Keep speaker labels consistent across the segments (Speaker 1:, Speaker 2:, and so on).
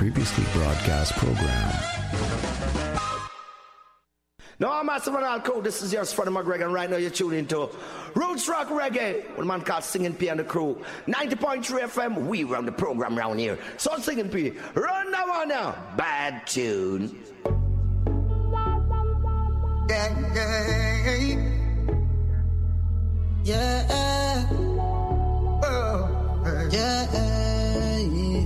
Speaker 1: previously broadcast program.
Speaker 2: No, I'm Massive and Alco. This is yours, Freddie McGregor, and right now you're tuning into Roots Rock Reggae with a man called Singing P and the crew. 90.3 FM, we run the program round here. So Singing P, run that one now. Bad tune.
Speaker 3: Yeah. Oh. Yeah.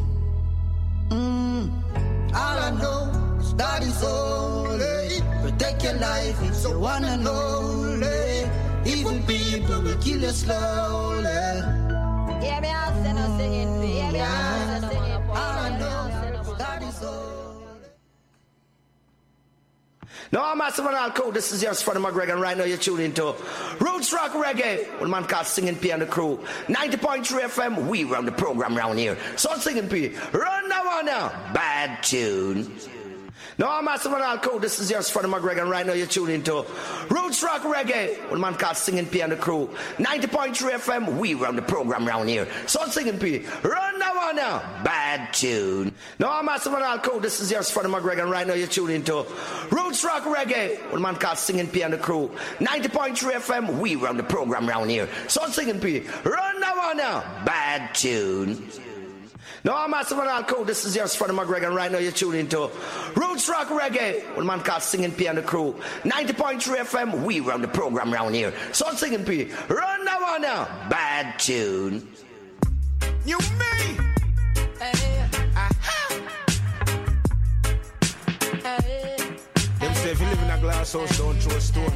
Speaker 3: All I know is that is only protect your life if you wanna know. Evil people will kill you slowly.
Speaker 4: Yeah, me all say no singing. Yeah, me all say no singing.
Speaker 3: All I know is that is only.
Speaker 2: No, I'm Massive and Alco. This is yours, Freddie McGregor, and right now you're tuning into Roots Rock Reggae with a man called Singing P and the crew. 90.3 FM, we run the program round here. So Singing P, run that one now. Bad tune. No, I'm Massive and Alco. This is yours, Freddie McGregor, and right now you're tuning into Roots Rock Reggae with a man called Singing P and the crew. 90.3 FM, we run the program round here. So Singing P, run that one now. Bad tune. No, I'm Massive and Alco. This is yours, Freddie McGregor, and right now you're tuning into Roots Rock Reggae with a man called Singing P and the crew. 90.3 FM, we run the program round here. So Singing P, run that one now. Bad tune. No, I'm Massive and Alco. This is yours, Freddie McGregor, and right now you're tuning into Roots Rock Reggae with a man called Singing P and the crew. 90.3 FM, we run the program round here. So Singing P, run that one now. Bad tune.
Speaker 5: You me?
Speaker 3: Hey.
Speaker 5: Them say if you live in a glass house, don't throw a stone.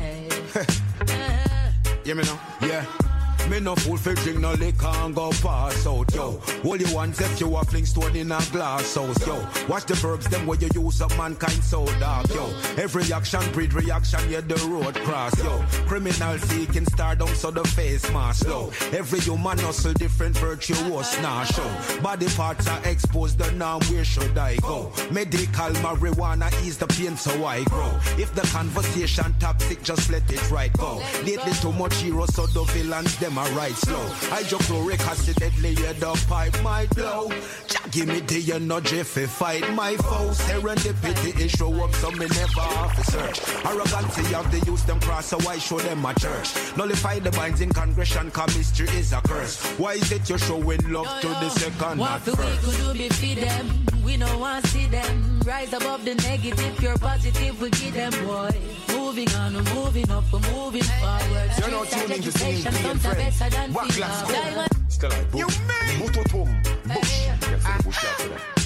Speaker 5: You me know? Yeah. Me no fool for drink no liquor and go pass out, yo. All you want if you a fling stone in a glass house, yo. Watch the verbs, them where you use up mankind so dark, yo. Every action breed reaction, yeah, the road cross, yo. Criminal seeking stardom, so the face mask, yo. Every human hustle, different virtuous, nah, show. Body parts are exposed, the norm, where should I go? Medical marijuana ease the pain, so I grow. If the conversation toxic, just let it right go. Lately too much heroes, so the villains, them are right slow. Hydrochloric acid deadly, yeah, the pipe might blow. Give me the energy if I fight my foes. Serendipity is show up, so me never have to search. Arrogancy of the youth, them cross, so I show them my church. Nullify the binds in congregation, cause mystery is a curse. Why is it you're showing love to the second,
Speaker 6: what
Speaker 5: not first?
Speaker 6: What we could do be feed them, we don't want to see them. Rise above the negative, pure positive, we give them, boy. Moving on, we're moving up, we're moving forward.
Speaker 5: You're not tuning to Singing P and friend. What glass go? Still like boom. You me? Mutotum. Bush. Yes, bush after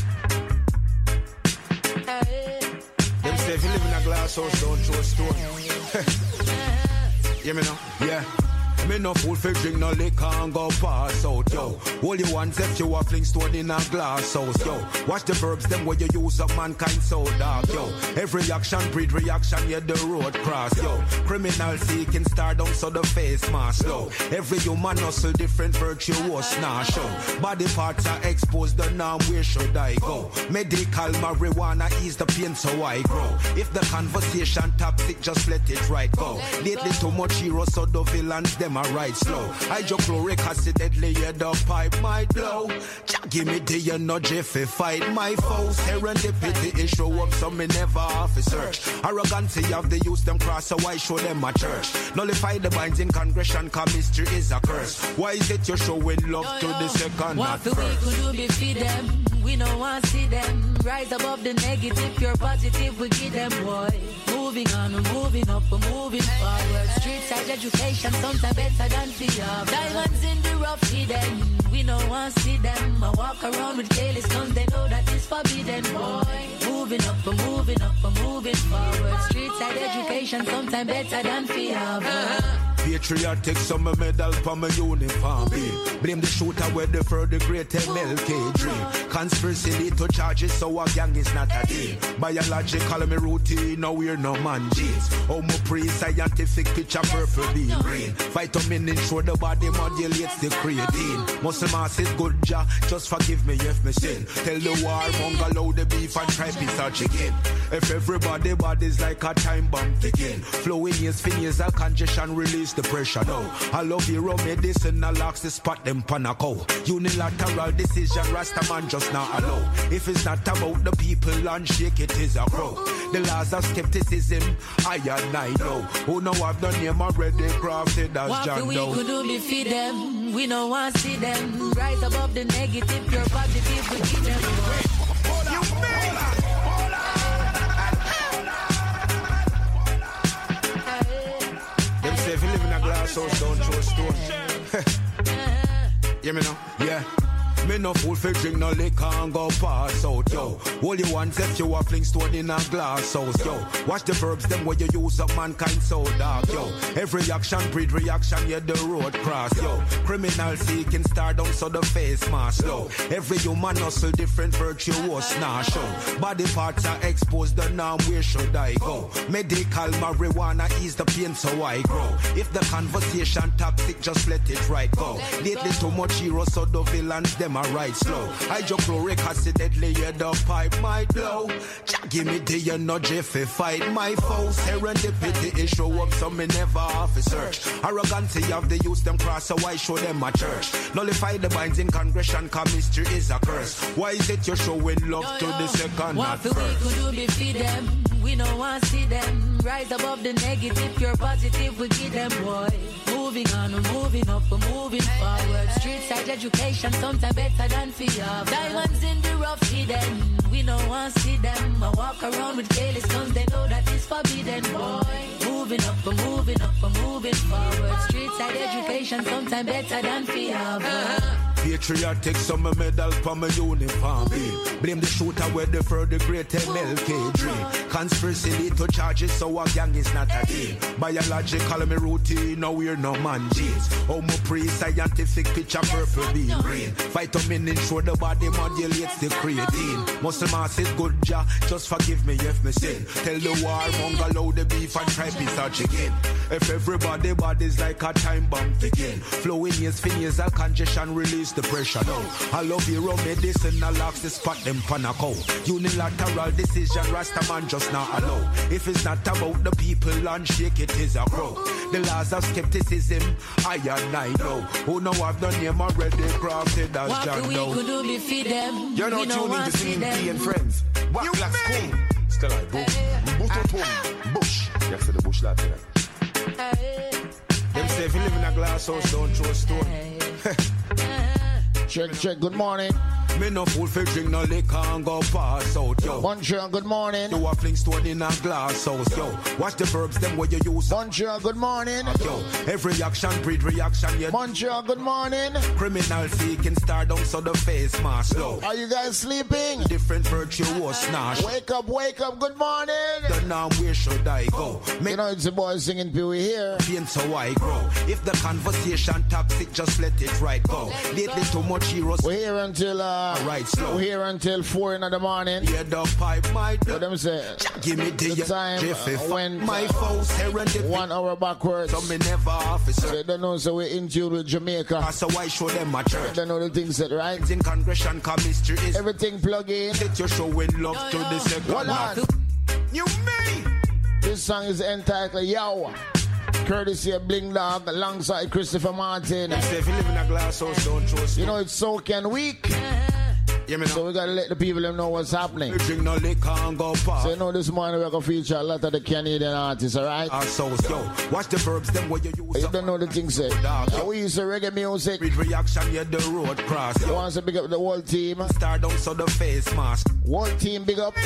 Speaker 5: that. Them say if you live in a glass house, don't throw a stone. You me know? Yeah. Me no fool for drink no liquor and go pass out, yo. All you want if you a fling stone in a glass house, yo. Watch the verbs, them where you use up mankind so dark, yo. Every action breed reaction, yeah, the road cross, yo. Criminal seeking stardom, so the face mask, yo. Every human hustle, different virtuous, nah, show. Body parts are exposed, the norm, where should I go? Medical marijuana ease the pain, so I grow. If the conversation toxic, just let it right go. Lately too much heroes, so the villains, them are right slow. Hydrochloric acid deadly, yeah, the pipe might blow. Give me the energy if I fight my foes. Serendipity is show up, so me never have to search. Arrogancy of the youth, them cross, so I show them my church. Nullify the binds in congregation, cause mystery is a curse. Why is it you're showing love to the second, not first?
Speaker 6: What we could do be feed them, we don't want to see them. Rise above the negative, pure positive, we give them, boy. Moving on, we're moving up, we're moving forward. Street side education, sometimes better than fear. Diamonds in the rough, hidden. We don't want to see them. I walk around with careless guns, they know that it's forbidden, boy. Moving up, we're moving up, we're moving forward. Street side education, sometimes better than fear, boy.
Speaker 5: Patriotic, some medal for my uniform. Blame the shooter where the further great MLK dream. Conspiracy lead to charges, so a gang is not a team. Biological me routine, now we're no man jeans. Homo pre-scientific picture purple beam green. Vitamin ensure the body modulates the creatine. Muscle mass is good, ja, just forgive me if me sin. Tell the war monger load the beef and try piece of chicken. If everybody body's like a time bomb ticking. Flowing is phineas, a congestion release the pressure now. I love hero medicine, I locks the spot them panaco. Unilateral decision, Rastaman just not allow. If it's not about the people and shake it is a crow. The laws of skepticism, I and I know. Who know I've done name already crafted as
Speaker 6: what
Speaker 5: John
Speaker 6: we
Speaker 5: Doe.
Speaker 6: could do be feed them. We don't want to see them. Rise above the negative, pure positive, we keep them.
Speaker 5: Them say if you live in a glass house, don't throw a stone. Hear me now? Yeah. Me no fool for drink no liquor and go pass out, yo. All you want if you a fling stone in a glass house, yo. Watch the verbs, them where you use up mankind so dark, yo. Every action breed reaction, yeah, the road cross, yo. Criminal seeking stardom, so the face mask, yo. Every human hustle, different virtuous, nah, show. Body parts are exposed, the norm, where should I go? Medical marijuana ease the pain, so I grow. If the conversation toxic, just let it right go. Lately too much heroes, so the villains, them I ride slow. Hydrochloric acid deadly, yeah, the pipe might blow. Just give me the energy if fight my foes. Serendipity is show up, so me never off a search. Arrogancy of the youth, them cross, so I show them a church. Nullify the binds in congression, cause mystery is a curse. Why is it you're showing love to the second,
Speaker 6: what
Speaker 5: not
Speaker 6: first? What we could do be feed them. We don't want to see them. Rise above the negative, pure positive, we give them, boy. Moving on, we're moving up, we're moving forward. Street side education, sometimes better than fear. Diamonds in the rough hidden. We don't want to see them. I walk around with careless guns, they know that it's forbidden, boy. Moving up, we're moving up, we're moving forward. Street side education, sometimes better than fear, boy.
Speaker 5: Patriotic, some medal for my uniform. Blame the shooter where the further great MLK dream. Conspiracy lead to charges, so a gang is not a team. Biological me routine, no we're no man jeans. Homo pre-scientific picture purple being green. Vitamin ensure the body modulates the creatine. Muscle mass is good, ja, just forgive me if me sin. Tell the war monger load the beef and try piece of chicken. If everybody body's like a time bomb ticking. Flowing is nasal congestion, release the pressure now. I love hero medicine, I locks the spot them panaco. Unilateral decision, Rastaman just not allow. If it's not about the people and shake it is a crow. The laws of skepticism, I and I know. Who know I've done name already crafted as John Doe.
Speaker 6: What we could do be feed them.
Speaker 2: You're not tuning to Singing P and Friends. What class cool?
Speaker 7: Still like boom. Bush. You see the bush that tonight.
Speaker 5: Them say if you live in a glass house, don't throw a stone.
Speaker 8: Check, good morning.
Speaker 5: Me no fool for drink no liquor and go pass out, yo.
Speaker 8: Bonjour, good morning.
Speaker 5: You a fling stone in a glass house, yo. Watch the verbs, them where you use.
Speaker 8: Bonjour, good morning.
Speaker 5: Yo, every action breed reaction, yeah.
Speaker 8: Bonjour, good morning.
Speaker 5: Criminal seeking stardom, so the face mask low.
Speaker 8: Are you guys sleeping?
Speaker 5: Different virtuous snash.
Speaker 8: Wake up, good morning.
Speaker 5: The now where should I go?
Speaker 8: You know it's the boy Singing P, we here.
Speaker 5: Pain so I grow. If the conversation toxic, just let it right go. Lately too much heroes.
Speaker 8: We're here until
Speaker 5: right slow.
Speaker 8: We're here until 4 in the morning.
Speaker 5: Yeah, the pipe might.
Speaker 8: What them say?
Speaker 5: Give me the
Speaker 8: time when
Speaker 5: my foes
Speaker 8: 1 hour backwards.
Speaker 5: So me never officer.
Speaker 8: They don't know, so we're in tune with Jamaica.
Speaker 5: So I show them my church.
Speaker 8: They don't know the things that right.
Speaker 5: In congression, chemistry is
Speaker 8: everything plug in.
Speaker 5: That you're showing love to the second.
Speaker 8: Hold on.
Speaker 5: You mean?
Speaker 8: This song is entitled Yo. Courtesy of Bling Dog alongside Christopher Martin.
Speaker 5: If you live in a glass house, don't trust.
Speaker 8: You know it's soaking weak. So we gotta let the people know what's happening.
Speaker 5: Drink no liquor and go pop.
Speaker 8: So you know this morning we're gonna feature a lot of the Canadian artists, alright?
Speaker 5: So watch the verbs, them where you use.
Speaker 8: You don't know the things said. We use the reggae music.
Speaker 5: With reaction, yeah, the road cross.
Speaker 8: You want to big up the whole team?
Speaker 5: Stardom, so the face mask.
Speaker 8: Whole team big up.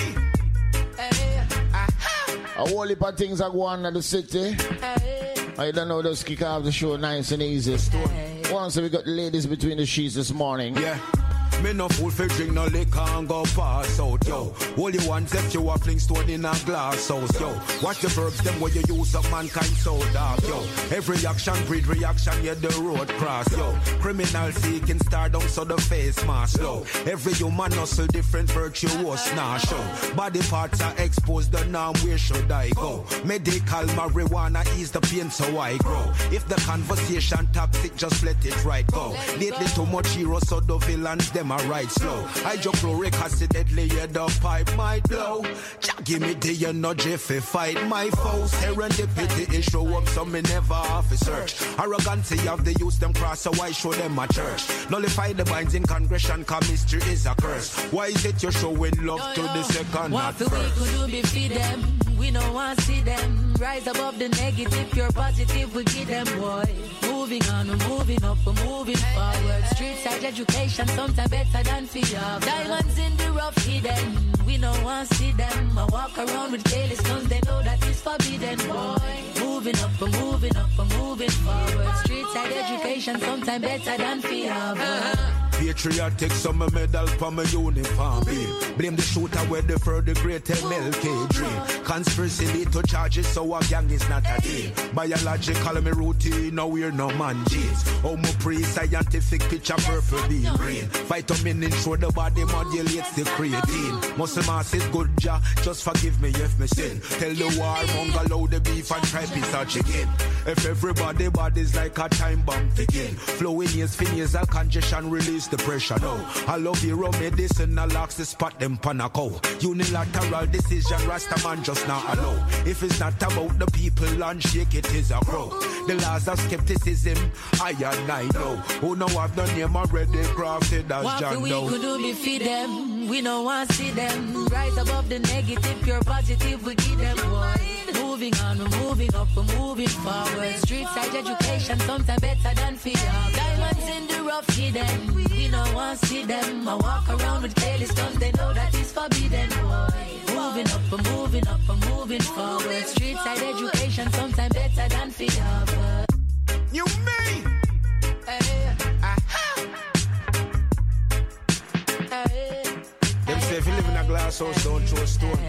Speaker 8: A whole heap of things are going on in the city. I don't know, just kick off the show nice and easy. Once we got the ladies between the sheets this morning.
Speaker 5: Yeah. Me no fool for drink no liquor and go pass out, yo. All you want if you a fling stone in a glass house, yo. Watch the verbs, them where you use up mankind so dark, yo. Every action breed reaction, yeah, the road cross, yo. Criminal seeking stardom, so the face mask low. Every human hustle, different virtuous snash, yo. Body parts are exposed, the norm, where should I go? Medical marijuana ease the pain, so I grow. If the conversation toxic, just let it right go. Lately too much heroes, so the villains, them them a ride slow. Hydrochloric acid deadly, yeah, the pipe might blow. Give me the energy fi fight my foes. Serendipity is show up, so me never have to search. Arrogancy of the youth, them cross, so why show them a church? Nullify the binds in congregation, cause mystery is a curse. Why is it you're showing love to the second, not first?
Speaker 6: What we could do be feed them, we don't want to see them. Rise above the negative, pure positive, we give them, boy. Moving on, we're moving up, we're moving forward. Street side education, sometimes better than fear. Diamonds in the rough hidden, we don't want to see them. I walk around with careless guns, they know that it's forbidden, boy. Moving up, we're moving up, we're moving forward. Street side education, sometimes better than fear, boy.
Speaker 5: Patriotic, some medal for my uniform. Blame the shooter where the for the great MLK dream. Conspiracy lead to charges, so a gang is not a team. Biological me routine, now we're no man jeans. Homo pre-scientific picture purple being green. Vitamin ensure the body modulates the creatine. Muscle mass is good, just forgive me if me sin. Tell the war monger load the beef and try piece of chicken. If everybody body's like a time bomb ticking. Flowing is nasal congestion release the pressure now. I love hero medicine, I locks the spot them panaco. Unilateral decision, Rastaman just not allow. If it's not about the people and shake it is a crow. The laws of skepticism, I and I know. Who know I've the name already crafted as John Doe.
Speaker 6: What we could do be feed them, we don't want to see them. Rise above the negative, pure positive, we give them wine. Moving on, we're moving up, we're moving forward. Street side education, sometimes better than fear. Diamonds in the rough hidden, we don't want to see them. I walk around with careless guns, they know that it's forbidden, boy. Moving up, we're moving up, we're moving forward. Street side education, sometimes better than fear.
Speaker 5: You mean? Them say if you live in a glass house, don't throw a stone.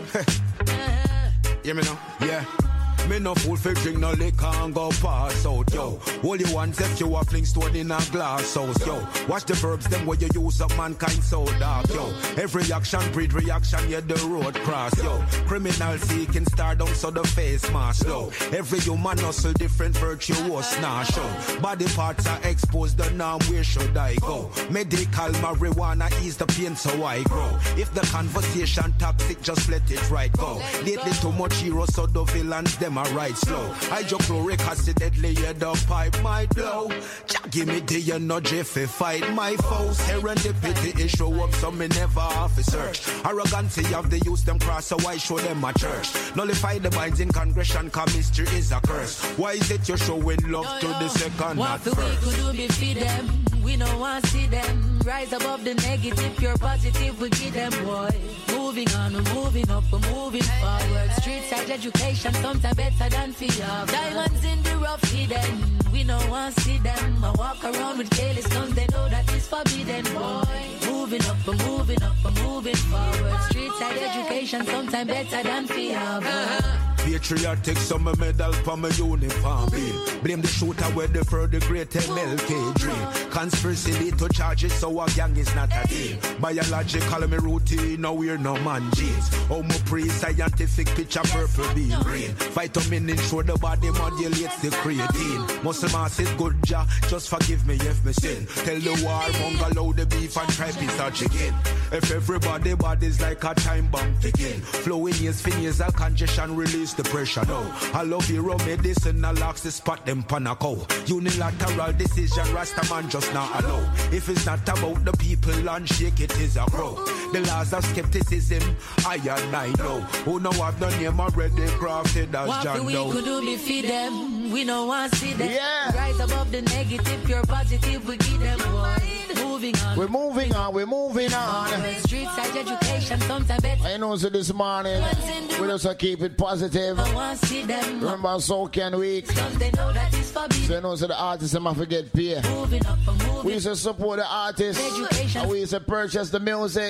Speaker 5: Hear me now? Yeah. Me no fool for drink no liquor and go pass out, yo. All you want if you a fling stone in a glass house, yo. Watch the verbs, them where you use up mankind so dark, yo. Every action breed reaction, yeah, the road cross, yo. Criminal seeking stardom, so the face mask, yo. Every human hustle, different virtuous, nah, show. Body parts are exposed, the norm, where should I go? Medical marijuana ease the pain, so I grow. If the conversation toxic, just let it right go. Lately too much heroes, so the villains, them are right slow. Hydrochloric acid deadly, yeah, the pipe might blow. Give me the energy fi fight my foes. Serendipity is show up, so me never have to search. Arrogancy of the youth, them cross, so why show them a church? Nullify the binds in congregation, cause mystery is a curse. Why is it you're showing love to the second, not first?
Speaker 6: What we could do be feed them, we don't want to see them. Rise above the negative, pure positive, we give them, boy. Moving on, we're moving up, we're moving forward. Street side education, sometimes better than fear. Diamonds in the rough hidden, we don't want to see them. I walk around with careless guns, they know that it's forbidden, boy. Moving up, we're moving up, we're moving forward. Street side education, sometimes better than fear, boy.
Speaker 5: Patriotic, some medal for my uniform. Blame the shooter where the for the great MLK dream. Conspiracy lead to charges, so a gang is not a team. Biological me routine, now we're no man jeans. Homo pre-scientific picture purple being green. Vitamin ensure the body modulates the creatine. Muscle mass is good, just forgive me if me sin. Tell the war monger load the beef and try piece of chicken. If everybody body's like a time bomb ticking. Flowing is nasal congestion release the pressure now. I love hero medicine, I locks the spot them panaco. Unilateral decision, Rastaman just not allow. If it's not about the people and shake it is a crow. The laws of skepticism, I and I know. Who know I've the name already crafted as John Doe.
Speaker 6: What we could do be feed them, we don't want to see them.
Speaker 8: Yeah.
Speaker 6: Rise above the negative, pure positive, we give them wine. Moving on.
Speaker 8: We're moving on, we're moving on.
Speaker 6: Street side education, sometimes better.
Speaker 8: I know so this morning, we just keep it positive.
Speaker 6: I want to see them.
Speaker 8: Remember Socan Week.
Speaker 6: They know that it's forbidden.
Speaker 8: So you know so the artists them have to get paid.
Speaker 6: Moving up and moving.
Speaker 8: We used to support the artists.
Speaker 6: Education.
Speaker 8: And we used to purchase the music.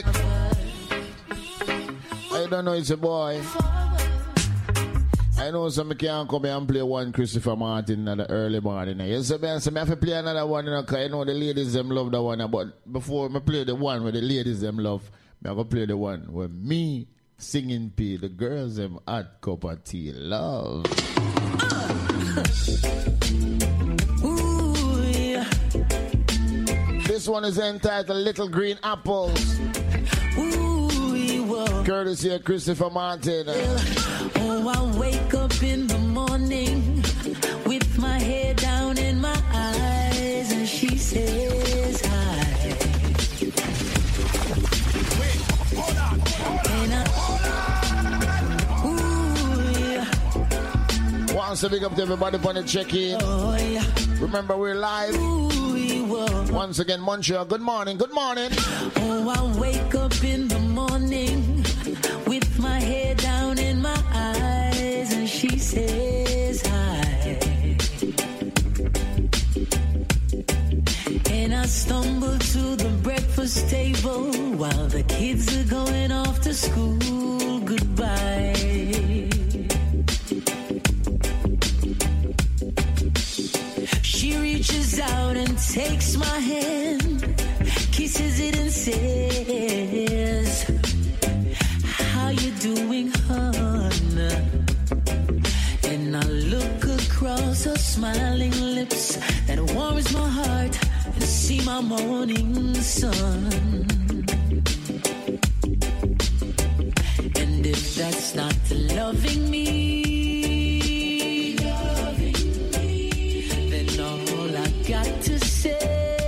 Speaker 8: I don't know, it's a boy. I know some can't come here and play one Christopher Martin in the early morning. Yes, so I have to play another one, because I know the ladies them love the one. But before I play the one where the ladies them love, I'm going to play the one where me singing P, the girls them hot cup of tea love. This one is entitled Little Green Apples. Courtesy of Christopher Martin.
Speaker 6: Oh, I wake up in the morning with my head down in my eyes, and she says hi.
Speaker 5: Wait, hold on.
Speaker 8: Once a big up to everybody for the check-in. Remember, we're live. Once again, Montreal, good morning.
Speaker 6: Oh, I wake up in the morning with my head down in my eyes, and she says hi. And I stumble to the breakfast table while the kids are going off to school. Goodbye. She reaches out and takes my hand, kisses it and says, how you doing, hon? And I look across her smiling lips that warms my heart and see my morning sun. And if that's not loving me, got to say,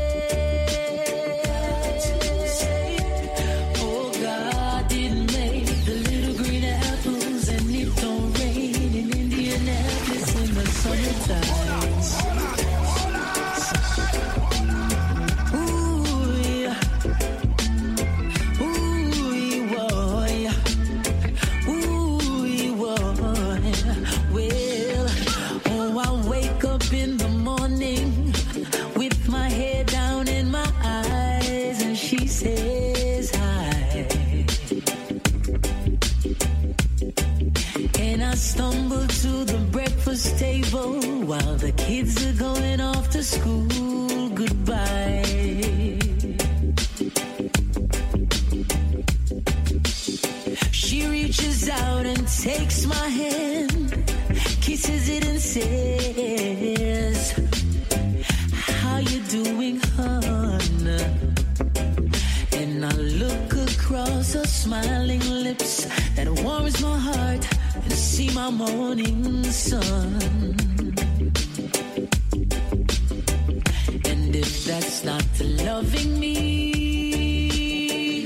Speaker 6: oh, God didn't make the little green apples, and it don't rain in Indianapolis in the summertime. Ooh, yeah. Ooh, boy. Ooh, boy. Well, oh, I wake up in the morning with my head down in my eyes, and she says hi. And I stumble to the breakfast table while the kids are going off to school. Goodbye. She reaches out and takes my hand, kisses it and says, how you doing, hon? And I look across her smiling lips that warms my heart and see my morning sun. And if that's not loving me,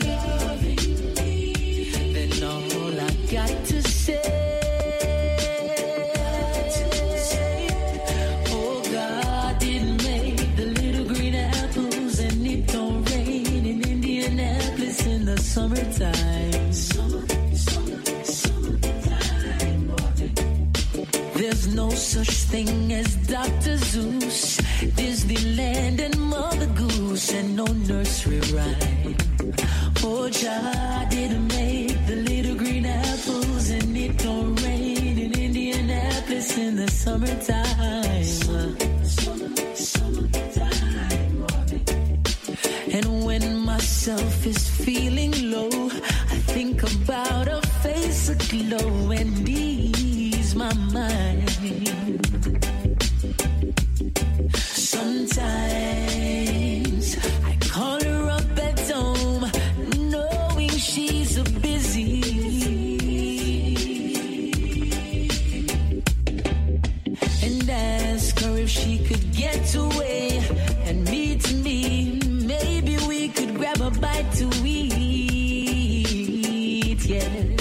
Speaker 6: then all I got to say, summertime. There's no such thing as Dr. Zeus, Disneyland and Mother Goose, and no nursery rhyme. Oh, Jah didn't make the little green apples, and it don't rain in Indianapolis in the summertime. And when myself is feeling low, I think about a face aglow and ease my mind. Sometimes I call her up at home, knowing she's a busy, and ask her if she could get away and meet me. Maybe we could grab a bite to eat, yes.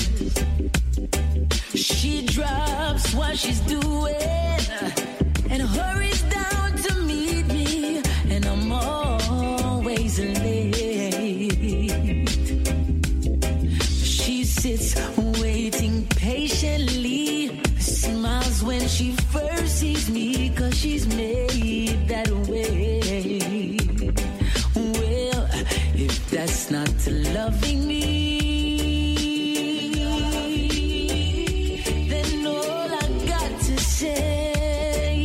Speaker 6: She drops what she's doing and hurries down to meet me, and I'm always late. She sits waiting patiently, smiles when she first sees me, 'cause she's made that way. If that's not loving me, then all I got to say,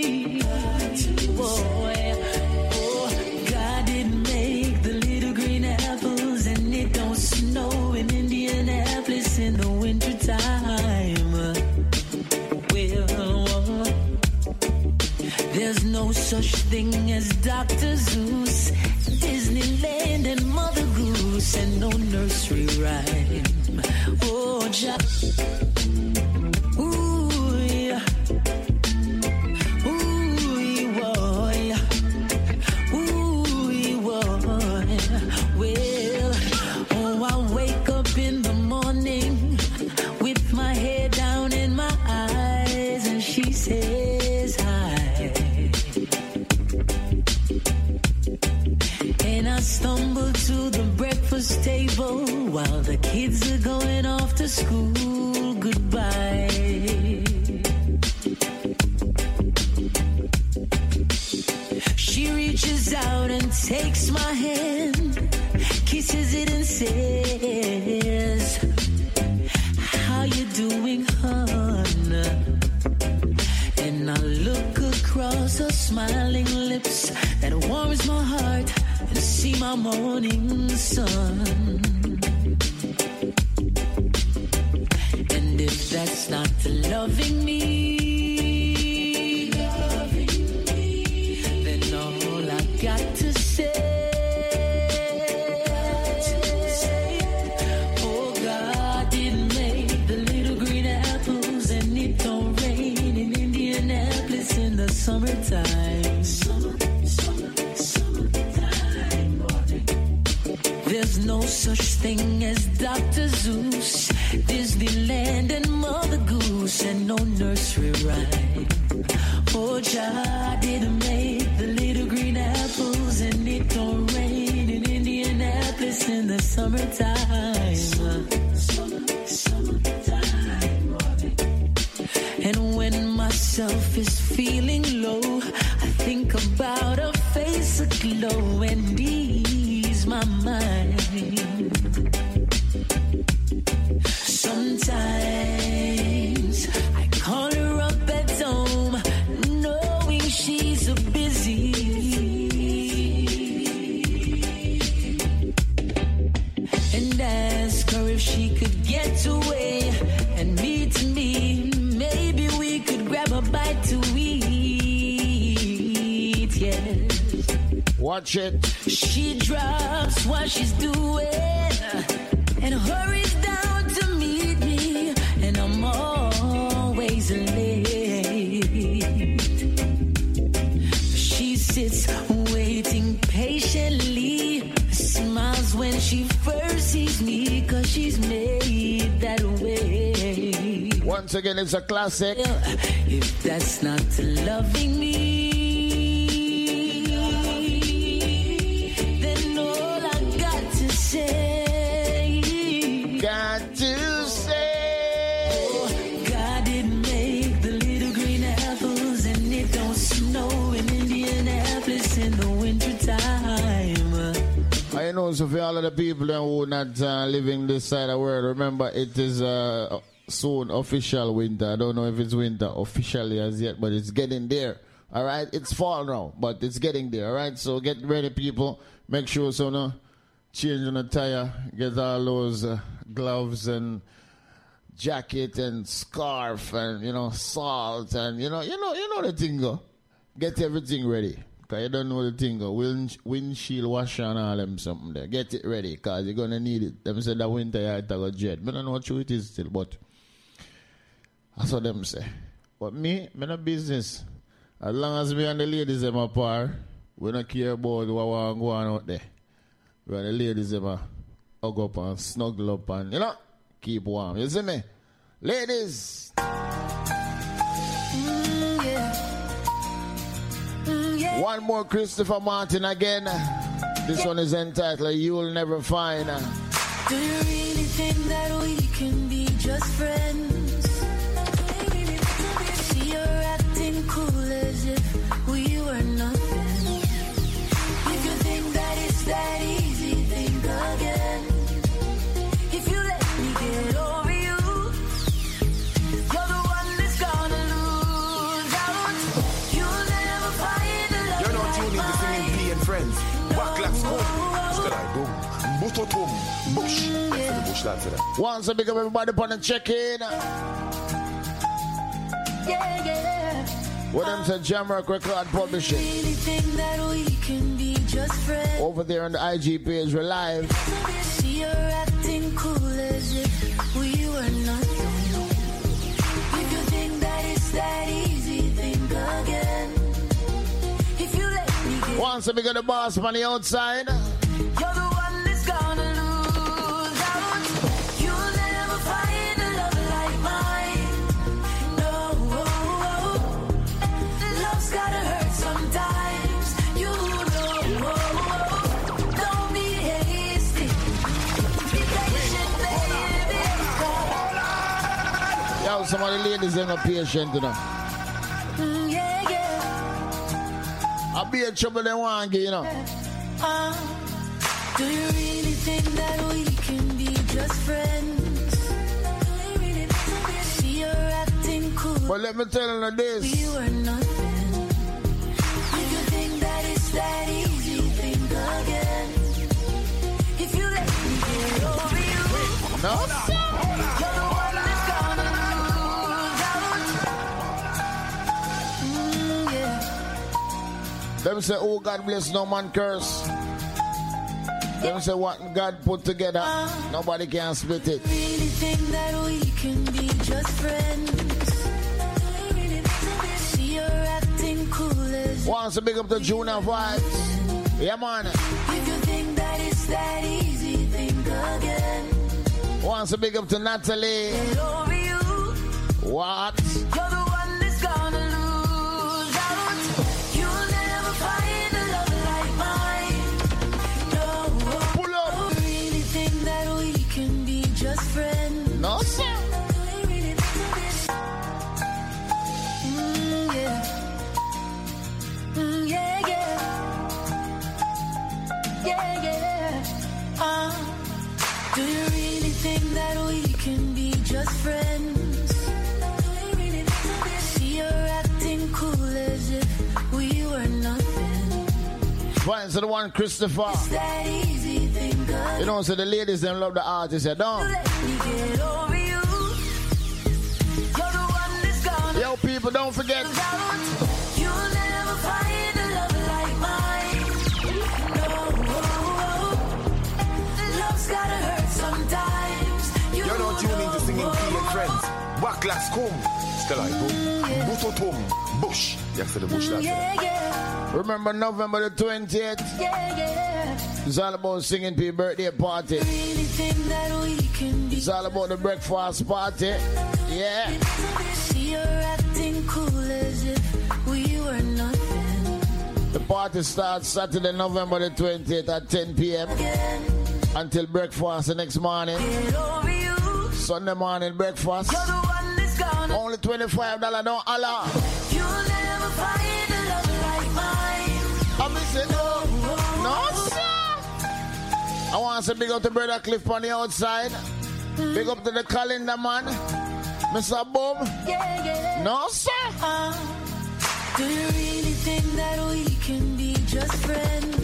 Speaker 6: boy, oh, God didn't make the little green apples, and it don't snow in Indianapolis in the wintertime. Well, there's no such thing as Dr. Zeus, Disneyland and Mother Goose and no nursery rhyme. Oh, ooh, yeah. Ooh, boy. Ooh, boy. Well, oh, I wake up in the morning with my head down in my eyes and she says hi. And I stumble to the breakfast table while the kids are going off to school. Goodbye. She reaches out and takes my hand, kisses it and says, how you doing, hon? And I look across her smiling lips that warms my heart and see my morning sun. And if that's not loving me, then all I got to say, oh, God didn't make the little green apples and it don't rain in Indianapolis in the summertime. There's no such thing as Dr. Zeus, Disneyland and Mother Goose and no nursery rhyme. Oh, God didn't make the little green apples and it don't rain in Indianapolis in the summertime. And when myself is feeling low, I think about a face aglow and ease my mind. Sometimes I call her up at home, knowing she's a busy. And ask her if she could get away and meet me. Maybe we could grab a bite to eat, yes.
Speaker 8: Watch it.
Speaker 6: She drops what she's doing and hurries down to meet me, and I'm always late. She sits waiting patiently, smiles when she first sees me, 'cause she's made that way.
Speaker 8: Once again, it's a classic.
Speaker 6: If that's not loving me,
Speaker 8: got to say,
Speaker 6: oh, God didn't make the little green apples and it don't snow in Indianapolis in the wintertime.
Speaker 8: I know, so for all of the people who are not living this side of the world, remember it is soon official winter. I don't know if it's winter officially as yet, but it's getting there. All right, it's fall now, but it's getting there. All right, so get ready, people. Make sure so no change on the tire, get all those gloves and jacket and scarf and salt and you know the thing go. Get everything ready, cause you don't know the thing go. Windshield washer and all them something there. Get it ready, cause you're gonna need it. Them say that winter you have to go jet. I don't know what true it is still, but that's what them say. But me no business. As long as me and the ladies them apart, we don't care about what want go on out there. Where the ladies ever hug up and snuggle up and, keep warm. You see me? Ladies!
Speaker 6: Yeah.
Speaker 8: One more Christopher Martin again. This one is entitled You'll Never Find.
Speaker 6: Do you really think that we can be just friends? See, you're acting cool as if we were nothing. If you think that it's that easy, think again. If you let me get over you, you're the one that's gonna lose out. You'll never find a love.
Speaker 5: You're not tuning to Singing P and Friends. Backlash go. Boom. Butotum. Bush. Bush, that's it.
Speaker 8: Once a big up everybody upon the check-in.
Speaker 6: Yeah.
Speaker 8: What them said Jamrock Record Publishing.
Speaker 6: Really think that we can be just friends.
Speaker 8: Over there on the IG page, we're live.
Speaker 6: See you're acting cool as if we were nothing. If you think that it's that easy, think again. If you let me get
Speaker 8: Once we got the boss on the outside.
Speaker 6: you're the one that's gonna lose out. You'll never find a love like mine. No, love's gotta hurt sometimes. You know, don't be hasty. Be patient, baby.
Speaker 8: Yo, some of the ladies ain't not patient, you know.
Speaker 6: Yeah, yeah.
Speaker 8: I'll be in trouble they want to, you know.
Speaker 6: Do you really think that we can be just friends? See you're acting cool.
Speaker 8: But let me tell you this.
Speaker 6: We were nothing. If you think that it's that easy, think again. If you let me get over you,
Speaker 8: No?
Speaker 6: you're the one that's gonna lose out. Yeah.
Speaker 8: Them say, oh, God bless, no man curse. Them say, what God put together, nobody can split it.
Speaker 6: Really think that we can be just friends. See you're acting cool as
Speaker 8: Once a big up the Junior vibes. Yeah, man.
Speaker 6: if you think that it's that easy, think again.
Speaker 8: Once a big up to Natalie.
Speaker 6: Get over you.
Speaker 8: What?
Speaker 6: You're the one that's gonna lose out. You'll never find a love like mine. No.
Speaker 8: Pull up.
Speaker 6: Really think that we can be just friends.
Speaker 8: No, sir.
Speaker 6: Yeah. Yeah, yeah. Yeah, yeah. Do you really think that we can be just friends? See you're acting cool as if we were nothing.
Speaker 8: Fine, so the one Christopher.
Speaker 6: That easy, think of
Speaker 8: You know, so the ladies, them love the artist. You don't.
Speaker 6: let me get over you. You're the one that's gonna
Speaker 8: Yo, people, don't forget.
Speaker 6: lose out. You'll never find a love like mine. No, love's gotta hurt sometimes.
Speaker 7: You're not tuning to Singing P and Friends. Backlash come. Still I go. Butotum. Bush. Yes, the bush that's it.
Speaker 6: Yeah, yeah,
Speaker 8: Remember November the 20th?
Speaker 6: yeah, yeah.
Speaker 8: It's all about Singing P birthday party.
Speaker 6: Really think that we can be.
Speaker 8: It's all about the breakfast party. Yeah.
Speaker 6: See you're acting cool as if we were nothing.
Speaker 8: The party starts Saturday, November the 20th at 10 p.m.
Speaker 6: Again,
Speaker 8: until breakfast the next morning.
Speaker 6: get over you.
Speaker 8: Sunday morning breakfast.
Speaker 6: You're the one that's gonna.
Speaker 8: Only $25, don't holla.
Speaker 6: You'll never find a love like mine.
Speaker 8: I miss it. No, sir. I want to say big up to Brother Cliff on the outside. Big up to the calendar man. Mr. Boom.
Speaker 6: Yeah, yeah.
Speaker 8: No, sir.
Speaker 6: Do you really think that we can be just friends?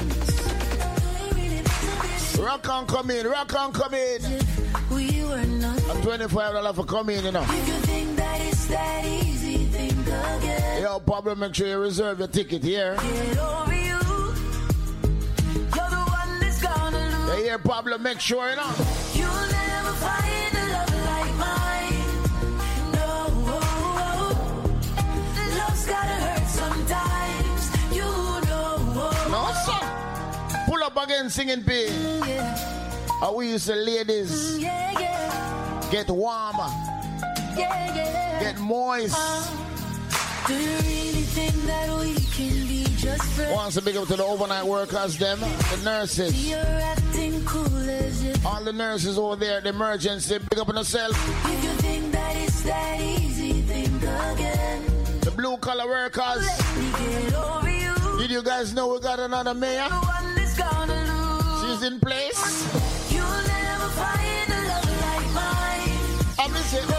Speaker 8: Rock on come in. Rock on come in.
Speaker 6: We were nothing.
Speaker 8: $25 for come in, you know.
Speaker 6: If you think that it's that easy, think again.
Speaker 8: Yo, Pablo, make sure you reserve your ticket here.
Speaker 6: Get over you. You're the one that's gonna lose.
Speaker 8: Yeah, here, Pablo, make sure, you know.
Speaker 6: You'll never find a love like mine. No, love's gotta hurt sometimes. You know.
Speaker 8: No, sir. Pull up again, Singing P.
Speaker 6: Yeah,
Speaker 8: How we used to ladies
Speaker 6: yeah, yeah,
Speaker 8: get warmer,
Speaker 6: yeah, yeah.
Speaker 8: get moist.
Speaker 6: Do you really think that we can be just friends?
Speaker 8: Wants to big up to the overnight workers, them, the nurses.
Speaker 6: You're acting cool as if
Speaker 8: All the nurses over there at the emergency, big up on yourself.
Speaker 6: if you think that it's that easy, think again.
Speaker 8: The blue collar workers.
Speaker 6: Let me get over you.
Speaker 8: Did you guys know we got another mayor?
Speaker 6: The one that's gonna lose.
Speaker 8: She's in place.
Speaker 6: You'll never find a love like mine.
Speaker 8: I miss it.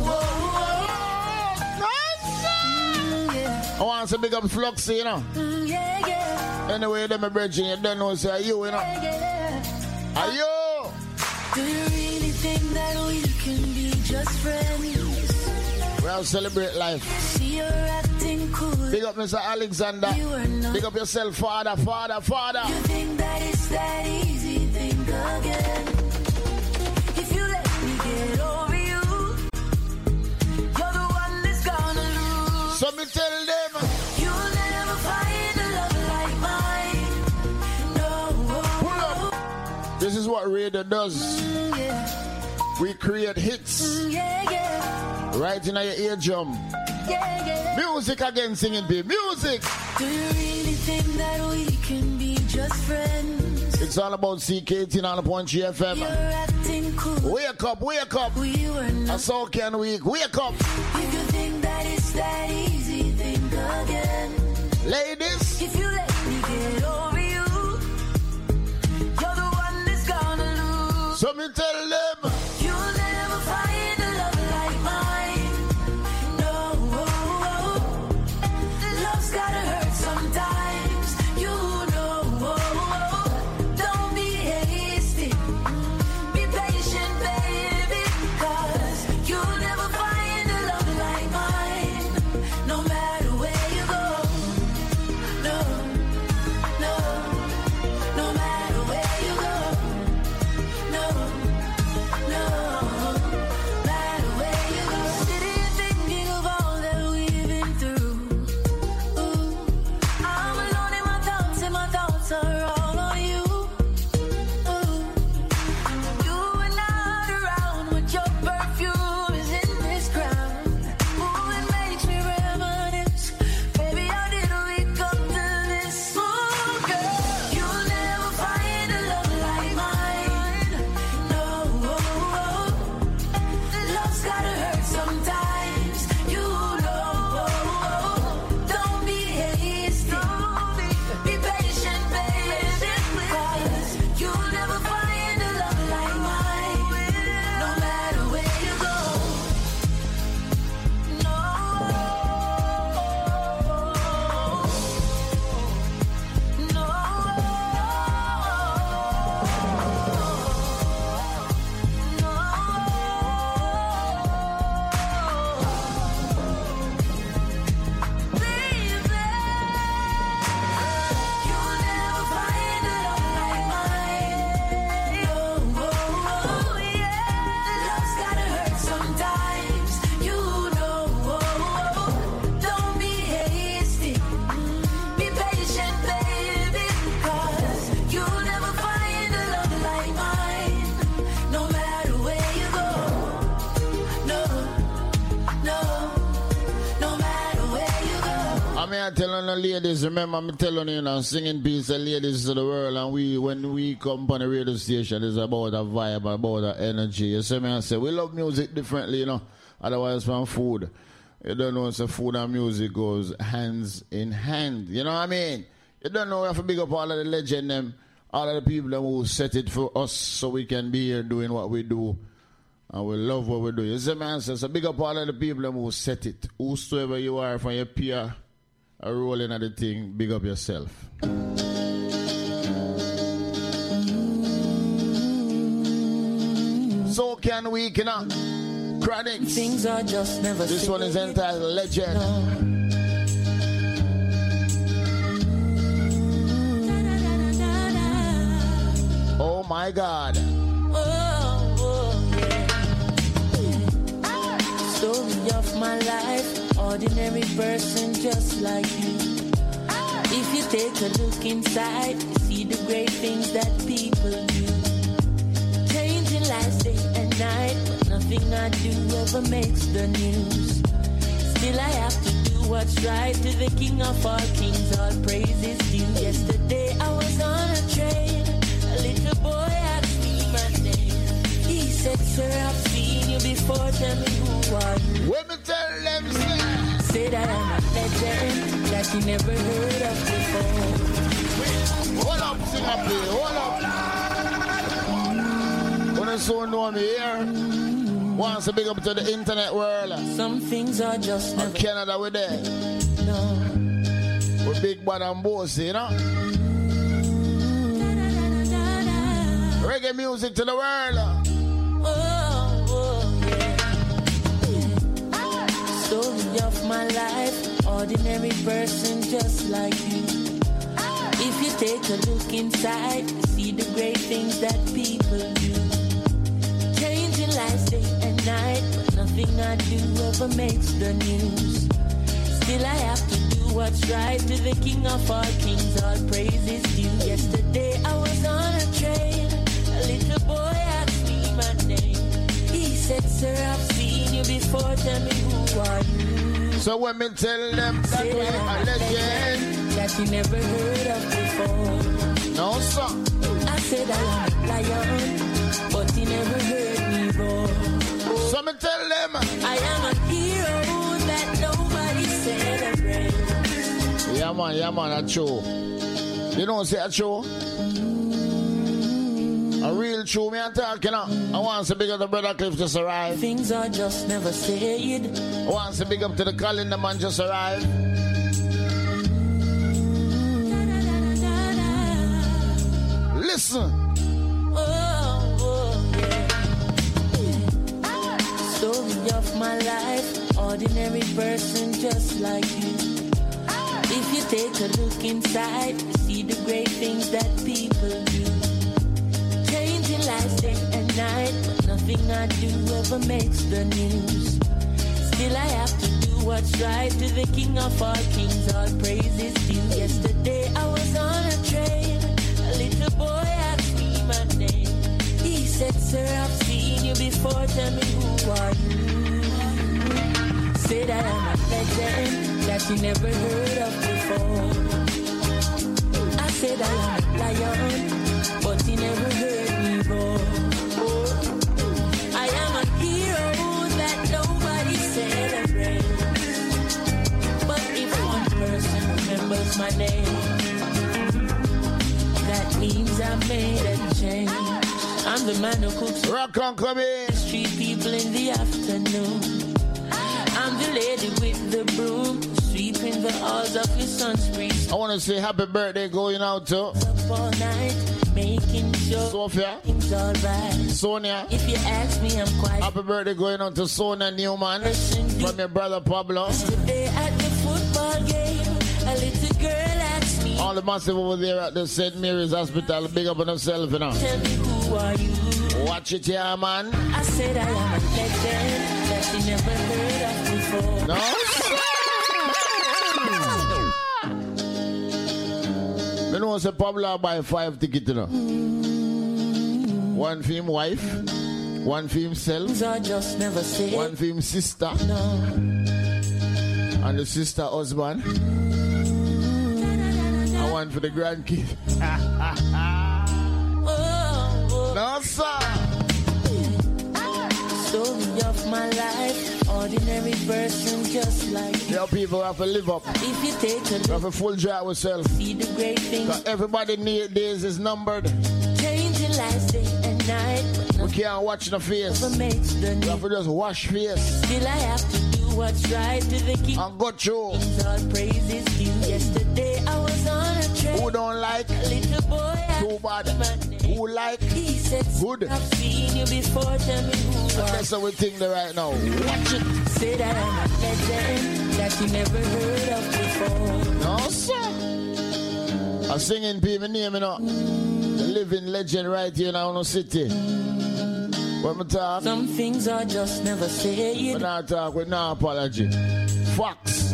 Speaker 6: Yeah,
Speaker 8: I want to big up Fluxy, you know.
Speaker 6: yeah, yeah,
Speaker 8: Anyway, them a bridging, you don't know, say, you, you know.
Speaker 6: yeah.
Speaker 8: Are you?
Speaker 6: Do you really think that we can be just friends?
Speaker 8: We'll celebrate life.
Speaker 6: See you're acting acting cool.
Speaker 8: Big up Mr. Alexander. Big up yourself, father.
Speaker 6: You think that it's that easy, think again. If you let me get over you, you're the one that's gonna lose.
Speaker 8: So me tell them,
Speaker 6: you'll never find a love like mine. No.
Speaker 8: Pull up. This is what radio does.
Speaker 6: Yeah.
Speaker 8: We create hits.
Speaker 6: Yeah.
Speaker 8: Right in your eardrum.
Speaker 6: Yeah.
Speaker 8: Music again, singing people. Music.
Speaker 6: Do you really think that we can be just friends?
Speaker 8: It's all about CK18 on the Punch FM.
Speaker 6: You're acting cool.
Speaker 8: Wake up.
Speaker 6: We were not.
Speaker 8: So can we wake up.
Speaker 6: If you think that it's that easy, think again.
Speaker 8: Ladies,
Speaker 6: if you let me get over you, you're the one that's gonna lose.
Speaker 8: So me tell them,
Speaker 6: you'll never find a love like mine. No. Love's gotta hurt sometimes. You know. Don't be hasty. Be patient, baby. 'Cause you'll never find a love like mine. No matter where you go. No. No matter where you go. No. Matter where you go. Sitting thinking of all that we've been through. Ooh. I'm alone in my thoughts, and my thoughts are all on you. Ooh. You are not around, but your perfume is in this crowd. Ooh, it makes me reminisce. Baby, how did we come to this? Ooh, girl, you'll never find a love like mine. No. Love's gotta hurt sometimes. You know. Don't be hasty. Be patient, baby. 'Cause you'll never find a love like mine. No matter where you go. No.
Speaker 8: I'm telling the ladies, remember I'm telling you now, singing peace and ladies to the world, and when we come on the radio station, it's about a vibe, about an energy. You see me, I say, we love music differently, you know, otherwise from food. You don't know, so food and music goes hands in hand, you know what I mean? You don't know, we have to big up all of the legend, them, all of the people them who set it for us so we can be here doing what we do. And we love what we do. You see me, I say, so big up all of the people them who set it. Whosoever you are, from your peer, a rolling at the thing, big up yourself. So can we, you know? Chronic.
Speaker 6: Things are just never.
Speaker 8: This one is entitled Legend. Oh my God.
Speaker 6: Story of my life, ordinary person just like you. If you take a look inside, you see the great things that people do. Changing lives day and night, but nothing I do ever makes the news. Still I have to do what's right, to the King of all kings, all praises due. Yesterday I was on a train, a little boy asked me my name. He said, sir, I've seen you before, tell me who are you?
Speaker 8: Let me tell them,
Speaker 6: say that I'm a legend that you never heard of before.
Speaker 8: Hold up, sing up here, hold up. When you so know me here, wants to big up to the internet world.
Speaker 6: Some things are just never.
Speaker 8: Canada we're there.
Speaker 6: No.
Speaker 8: We're big bad and bossy, you know? Reggae music to the world.
Speaker 6: Story of my life, ordinary person just like you. If you take a look inside, see the great things that people do. Changing lives day and night, but nothing I do ever makes the news. Still I have to do what's right to the King of all kings, all praises due. Yesterday I was on a train, a little boy asked me my name. He said, sir, I've seen you before, tell me who are you?
Speaker 8: So when me tell them that we're a legend
Speaker 6: that you never heard of before.
Speaker 8: No, sir.
Speaker 6: I said I am a lion, but he never heard me roar.
Speaker 8: So me tell them
Speaker 6: I am a hero that nobody celebrates.
Speaker 8: yeah man, a true. You know say a true? A real true, me a talk, you know. I want to big up the brother Cliff just arrived.
Speaker 6: Things are just never said.
Speaker 8: I want to big up to the calendar man just arrived. Listen.
Speaker 6: Story of my life, ordinary person just like you. If you take a look inside, see the great things that people do. Changing lives day and night, but nothing I do ever makes the news. Still I have to do what's right to the King of all kings, all praises due. Yesterday I was on a train, a little boy asked me my name. He said, sir, I've seen you before, tell me who are you? Said I am a legend that you never heard of before. I said I am a lion, but he never heard me roar. I am a hero that nobody celebrates. But if one person remembers my name, that means I made a change. I'm the man who cooks
Speaker 8: rock on, come in.
Speaker 6: Street people in the afternoon. I'm the lady with the broom, sweeping the halls of his son's priest.
Speaker 8: I want to say happy birthday going out to
Speaker 6: Up all night, making sure
Speaker 8: Sophia,
Speaker 6: things alright.
Speaker 8: Sonia.
Speaker 6: If you ask me, I'm quite.
Speaker 8: Happy birthday going out to Sonia Newman from your brother Pablo.
Speaker 6: Today at the football game, a little girl asked me.
Speaker 8: All the massive over there at the St. Mary's Hospital, big up on themselves, you know.
Speaker 6: Tell me who are you?
Speaker 8: Watch it here, man.
Speaker 6: I said I am a legend that you never heard of before.
Speaker 8: No. You know, say Pablo buy 5 tickets, you know. One for him wife, one for himself,
Speaker 6: Just never say
Speaker 8: one for him sister,
Speaker 6: no.
Speaker 8: and the sister husband, and one for the grandkid. No, sir.
Speaker 6: Story of my life, ordinary person just like you.
Speaker 8: Your people have to live up.
Speaker 6: If you take a
Speaker 8: We
Speaker 6: look,
Speaker 8: have a full drive ourselves.
Speaker 6: see the great things.
Speaker 8: Because everybody days is numbered.
Speaker 6: Changing lives day and night, but
Speaker 8: We can't watch the face.
Speaker 6: never makes the
Speaker 8: We have
Speaker 6: news.
Speaker 8: to just wash face
Speaker 6: Still I have to do what's right to the King.
Speaker 8: and go through.
Speaker 6: All praises due. Yesterday I was on a train.
Speaker 8: Who don't like?
Speaker 6: A little boy
Speaker 8: Too bad.
Speaker 6: asked me my name.
Speaker 8: Who like?
Speaker 6: He said,
Speaker 8: Good.
Speaker 6: I've seen you before, tell me who are
Speaker 8: That's how we think there right now. Watch it.
Speaker 6: Said I am a legend that you never heard of before.
Speaker 8: No, sir. I'm singing people name, you know. The living legend right here in our city. When we talk,
Speaker 6: Some things are just never said.
Speaker 8: we not talk with no apology. Facts.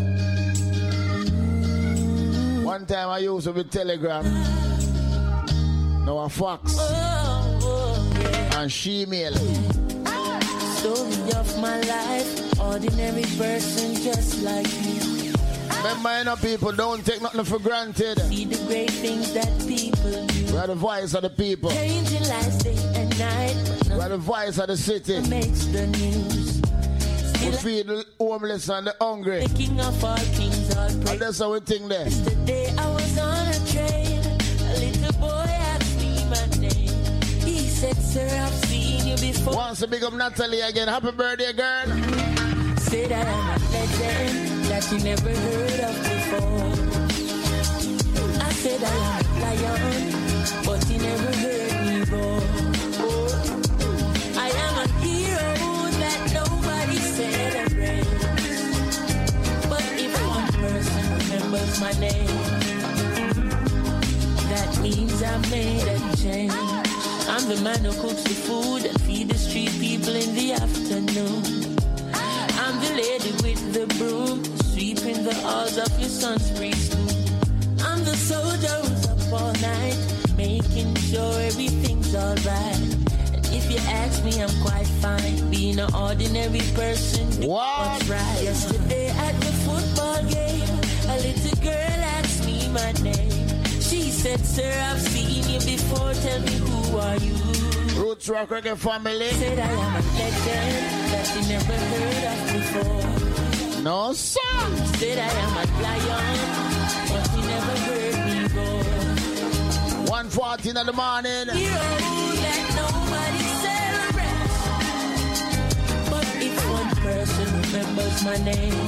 Speaker 8: One time I used to be Telegram. Now a fax
Speaker 6: Yeah.
Speaker 8: and she-mail.
Speaker 6: Story of my life, ordinary person just like you.
Speaker 8: Remember, you know, people don't take nothing for granted.
Speaker 6: See the great things that people do.
Speaker 8: We are the voice of the people.
Speaker 6: Changing lives day and night, but
Speaker 8: We are the voice of the city.
Speaker 6: nothing makes the news.
Speaker 8: We
Speaker 6: Still
Speaker 8: feed the homeless and the hungry.
Speaker 6: the King of all kings, all
Speaker 8: And
Speaker 6: praise.
Speaker 8: that's how we think there.
Speaker 6: Yesterday I was on a train, a little boy asked me my name. He said, sir, I've seen you before.
Speaker 8: Once to big up Natalie again. Happy birthday, girl.
Speaker 6: Said I am a legend that you never heard of before. I said I am a lion, but you never heard me roar. I am a hero that nobody celebrates. But if one person my name. That means I made a change. I'm the man who cooks the food and feed the street people in the afternoon. I'm the lady with the broom, sweeping the halls of your son's preschool. I'm the soldier who's up all night, making sure everything's alright. And if you ask me, I'm quite fine, being an ordinary person. What's right? Yesterday at the football game, a little girl asked me my name. She said, sir, I've seen you before, tell me who are you?
Speaker 8: Roots Rock Reggae family.
Speaker 6: Said I am a legend that you never heard of before.
Speaker 8: No, sir.
Speaker 6: Said I am a lion, but you never heard me roar.
Speaker 8: 1:40 in the morning.
Speaker 6: Hero that nobody celebrates. But if one person remembers my name,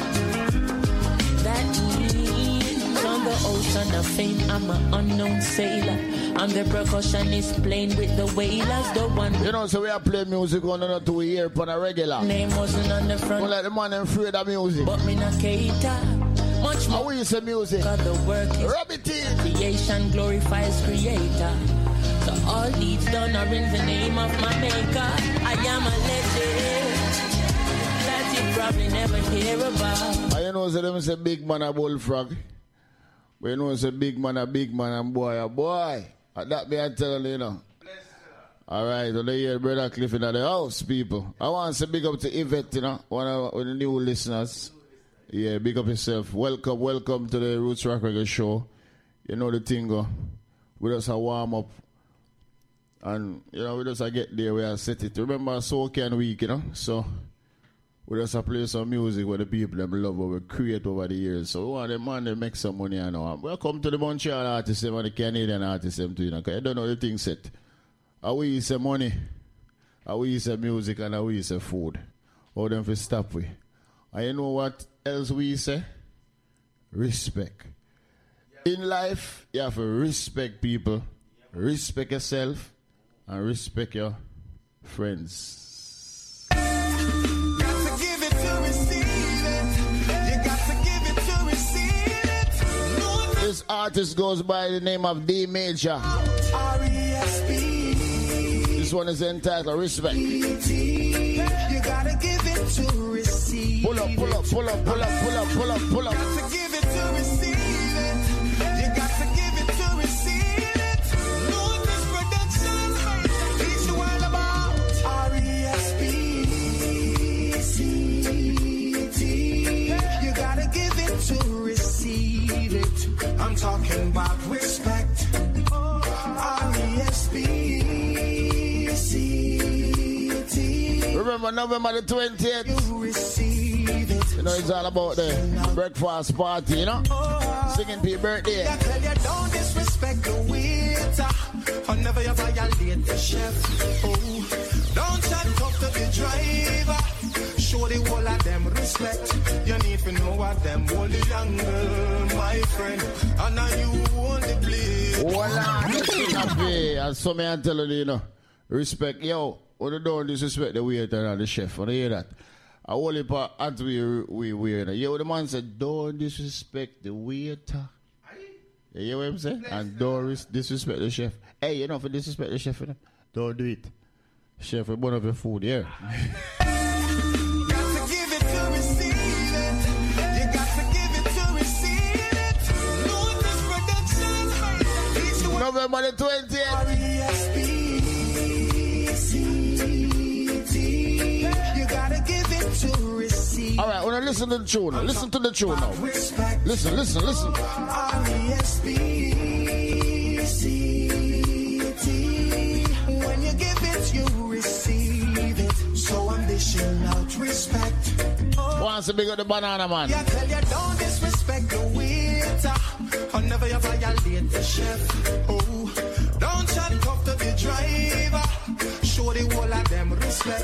Speaker 6: that means on the ocean of fame, I'm an unknown sailor. I'm the percussionist playing with the whalers, the one.
Speaker 8: You know, so we are playing music on another 2 years on a regular.
Speaker 6: Name wasn't on the front.
Speaker 8: Don't let the man afraid of music.
Speaker 6: But me not cater. Much more.
Speaker 8: How is the music?
Speaker 6: Cause the work is
Speaker 8: Rabbit in.
Speaker 6: creation glorifies creator. So all deeds done are in the name of my maker. I am a legend that you probably never hear about.
Speaker 8: You know, so them say big man a bullfrog. But you know, say big man and boy a boy. That be I tell you, know. All right, so they hear Brother Cliff in the house, people. I want to say big up to Yvette, you know, one of the new listeners. Yeah, big up yourself. Welcome to the Roots Rock Reggae show. You know the thing, go. We just a warm up. And, you know, we just a get there, we a set it. Remember, Socan week, you know, so we just a play some music where the people them love what we create over the years. So we want them man to make some money, you know. Welcome to the Montreal artists and the Canadian artists too, you know, because you don't know the thing set. How we say money, how we say music, and how we say food. How them for stop we. And you know what else we say? Respect. In life, you have to respect people, respect yourself, and respect your friends. This artist goes by the name of D Major. This one is entitled Respect.
Speaker 3: You gotta give it to receive.
Speaker 8: Pull up.
Speaker 3: Got to give it to receive it. You got to give it to receive it. Notice production. Teach you all about R-E-S-P-C-T. You gotta give it to receive it. I'm talking about respect. R-E-S-P-C-T.
Speaker 8: Remember November the 20th.
Speaker 3: You receive it.
Speaker 8: You know it's all about the breakfast party, you know? Singing for your birthday.
Speaker 3: I tell you, don't disrespect the waiter. Or never you violate the chef. Oh, don't chat talk to the driver. Show the whole of them respect. You need to know what them hold the angle, my friend. And now you hold the blade.
Speaker 8: Voila, happy. And so me I tell you, you know, respect. Yo, when you don't disrespect the waiter and the chef, when you hear that, I hold it for at we wear. Yo, the man said, don't disrespect the waiter. You hear what I'm saying? And don't disrespect the chef. Hey, you know, for disrespect the chef, you know, don't do it. Chef, we burn up your food, yeah. November the 20th.
Speaker 3: You gotta give it to receive.
Speaker 8: All right, when I listen to the tune, listen to the tune now. Listen.
Speaker 3: When you give it, you receive it. So I'm dishing out respect.
Speaker 8: Once a big up the banana man.
Speaker 3: Yeah, tell you don't disrespect the waiter. Or never you violate the chef. Oh, don't chat talk to the driver. Show the whole of them respect.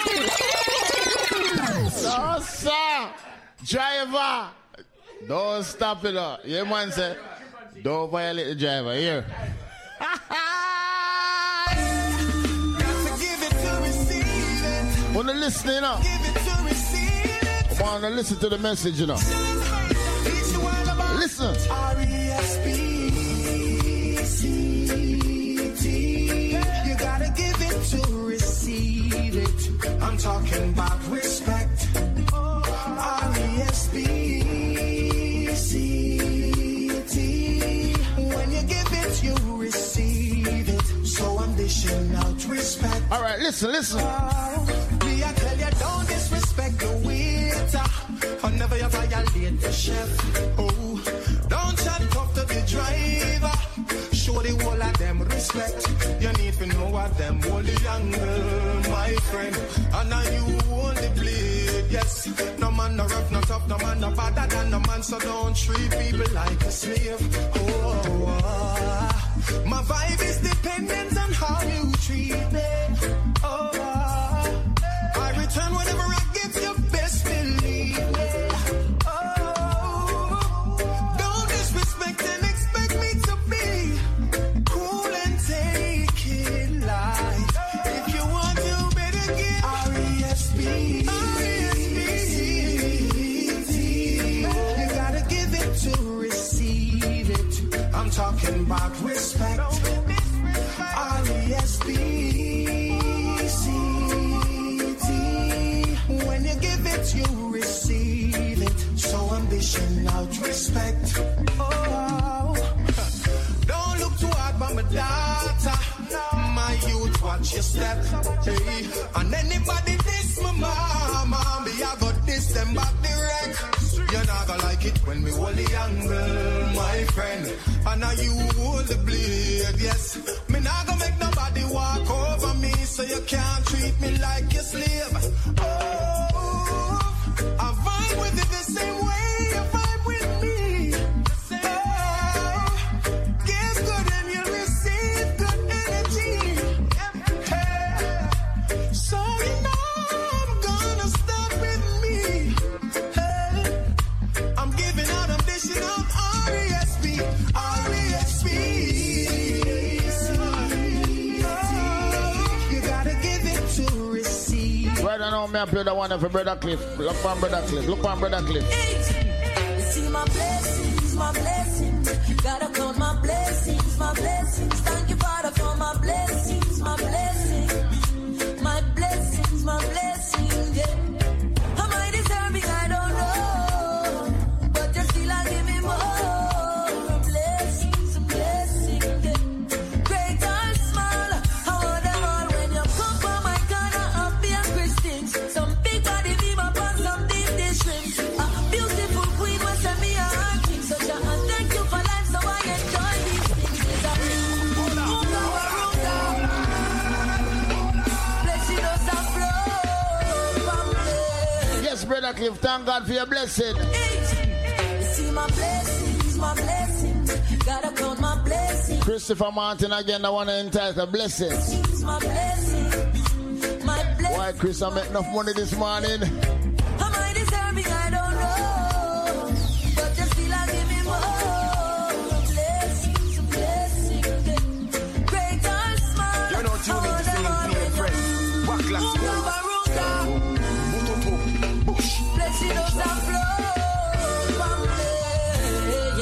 Speaker 8: No, sir. Driver. Don't stop it up. Yeah, man say, don't violate the driver. Here. When you listen, you know. I want to listen to the message, you know. Listen.
Speaker 3: R-E-S-P-C-T. You gotta give it to receive it. I'm talking about respect. R-E-S-P-C-T. When you give it, you receive it. So I'm dishing out respect.
Speaker 8: All right, listen.
Speaker 3: Me, I tell you, don't disrespect the waiter. Or never you violate the chef. Oh, don't chat tough to the driver. Show the whole of them respect. You need to know what them hold the angle, my friend. And now you hold the blade, yes. No man no rough, no tough, no man no better than no man. So don't treat people like a slave. My vibe is dependent on how you treat me. I return whenever I give you best believe me. Don't disrespect and expect me to be cool and take it light. If you want to, better get R-E-S-P-C-T. You gotta give it to receive it. I'm talking about respect. R-E-S-P-C-T. When you give it, you receive it. So I'm dishing out respect. Oh, don't look too hard by my daughter. My youth, watch your step. Hey. And anybody diss my mama, me I got this them back direct. You're not gonna like it when we hold the angle, my friend. And now you hold the blade, yes. Me not gonna make nobody walk over me, so you can't treat me like a slave. Oh, I vibe with it the same way you vibe with me. Oh, give good and you'll receive good energy. Hey. So you know I'm gonna start with me. Hey. I'm giving out, I'm dishing out R-E-S-P. R-E-S-P. You gotta give it to receive.
Speaker 8: Right now, me I play the one for Brother Cliff. Look on Brother Cliff. Look on Brother Cliff.
Speaker 6: You see my blessings, my blessings. Gotta count my blessings, my blessings. Thank you, Father, for my blessings, my blessings. My blessings, my blessings, yeah. Am I deserving? I don't know. But you still are giving me more. Blessings, blessings, yeah. Great or small, I want them all. When you come from my corner, I'll be a Christian. Some big body be my pants, some deep dish shrimps. A beautiful queen was send me a king. So and thank you for life, so I enjoy these things. It's a blessing us a flow from there.
Speaker 8: Yes, Brother Cliff, thank God for your blessing.
Speaker 6: You see my blessings, my blessings. Gotta count my blessings.
Speaker 8: Christopher Martin again, I want to entitle blessings.
Speaker 6: My blessings, my blessings.
Speaker 8: Why, Chris, I make enough money this morning?
Speaker 6: Am I deserving? I don't know. But you still are giving more. Blessings, blessings. Great or small.
Speaker 7: You're not tuning to singing to your friends. Backlash School. Bush.
Speaker 6: Blessing us and flow from there.